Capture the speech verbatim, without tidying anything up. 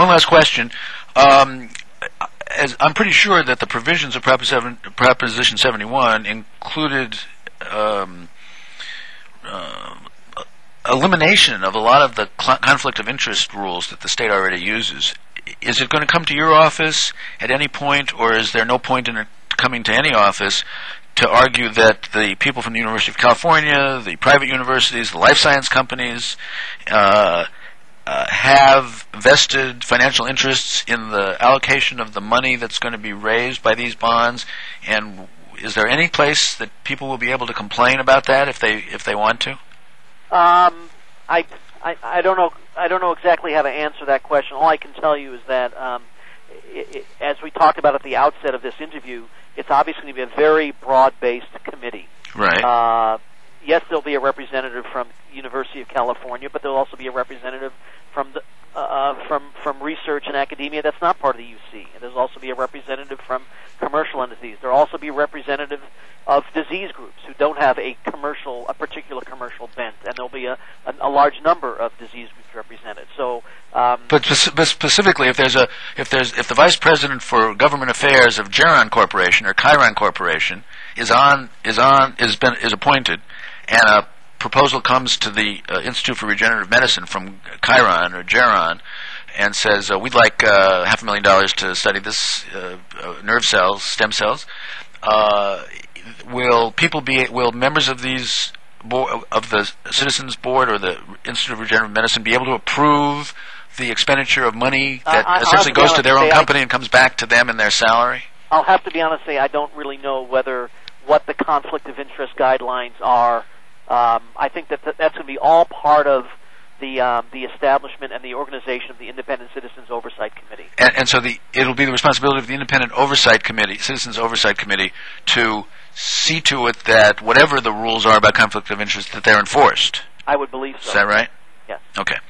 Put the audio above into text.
One last question. Um, as I'm pretty sure that the provisions of Proposition seventy-one included um, uh, elimination of a lot of the cl- conflict of interest rules that the state already uses. Is it going to come to your office at any point, or is there no point in it coming to any office to argue that the people from the University of California, the private universities, the life science companies, uh, uh, have vested financial interests in the allocation of the money that's going to be raised by these bonds? And is there any place that people will be able to complain about that if they if they want to? Um, I, I I don't know I don't know exactly how to answer that question. All I can tell you is that um, it, it, as we talked about at the outset of this interview, it's obviously going to be a very broad-based committee. Right. Uh, yes, there'll be a representative from University of California, but there'll also be a representative from the, uh, from from research and academia that's not part of the U C. And there'll also be a representative from commercial entities. There'll also be a representative of disease groups who don't have a commercial, a particular commercial bent, and there'll be a, a, a large number of disease groups represented. So, um, but, spe- but specifically, if there's a if there's if the vice president for government affairs of Geron Corporation or Chiron Corporation is on is on is been is appointed, and a proposal comes to the uh, Institute for Regenerative Medicine from Chiron or Geron and says, uh, we'd like uh, half a million dollars to study this uh, uh, nerve cells, stem cells. Uh, will people be, will members of these, bo- of the Citizens Board or the Institute of Regenerative Medicine be able to approve the expenditure of money that uh, essentially goes to their own company I, and comes back to them in their salary? I'll have to be honest and say I don't really know whether, what the conflict of interest guidelines are. Um, I think that th- that's going to be all part of the um, the establishment and the organization of the Independent Citizens Oversight Committee. And, and so the it'll be the responsibility of the Independent Oversight Committee, Citizens Oversight Committee, to see to it that whatever the rules are about conflict of interest, that they're enforced. I would believe so. Is that right? Yes. Okay.